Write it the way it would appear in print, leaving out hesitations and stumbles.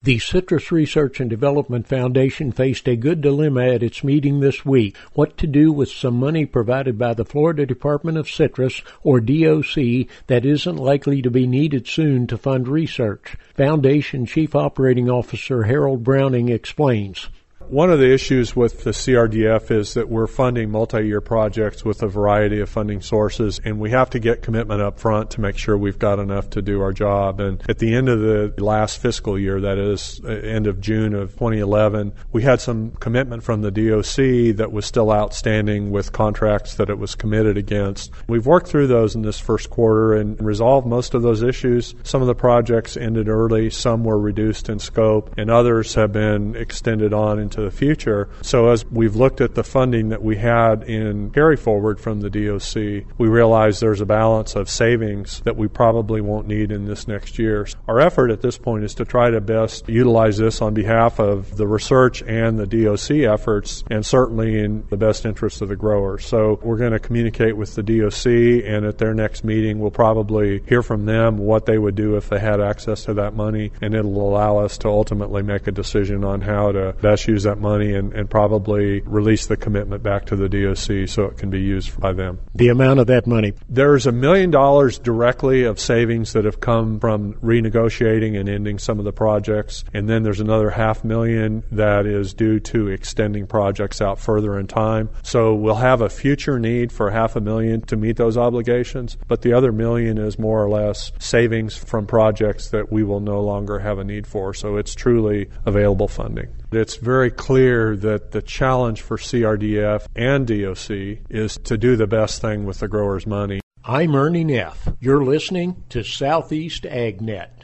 The Citrus Research and Development Foundation faced a good dilemma at its meeting this week: what to do with some money provided by the Florida Department of Citrus, or DOC, that isn't likely to be needed soon to fund research. Foundation Chief Operating Officer Harold Browning explains. One of the issues with the CRDF is that we're funding multi-year projects with a variety of funding sources, and we have to get commitment up front to make sure we've got enough to do our job. And at the end of the last fiscal year, that is, end of June of 2011, we had some commitment from the DOC that was still outstanding with contracts that it was committed against. We've worked through those in this first quarter and resolved most of those issues. Some of the projects ended early, some were reduced in scope, and others have been extended on into the future. So as we've looked at the funding that we had in carry forward from the DOC, we realize there's a balance of savings that we probably won't need in this next year. Our effort at this point is to try to best utilize this on behalf of the research and the DOC efforts, and certainly in the best interest of the growers. So we're going to communicate with the DOC, and at their next meeting we'll probably hear from them what they would do if they had access to that money, and it'll allow us to ultimately make a decision on how to best use that money and probably release the commitment back to the DOC so it can be used by them. The amount of that money? There's $1 million directly of savings that have come from renegotiating and ending some of the projects, and then there's another $500,000 that is due to extending projects out further in time. So we'll have a future need for $500,000 to meet those obligations, but the other $1 million is more or less savings from projects that we will no longer have a need for. So it's truly available funding. It's very clear that the challenge for CRDF and DOC is to do the best thing with the growers' money. I'm Ernie Neff. You're listening to Southeast AgNet.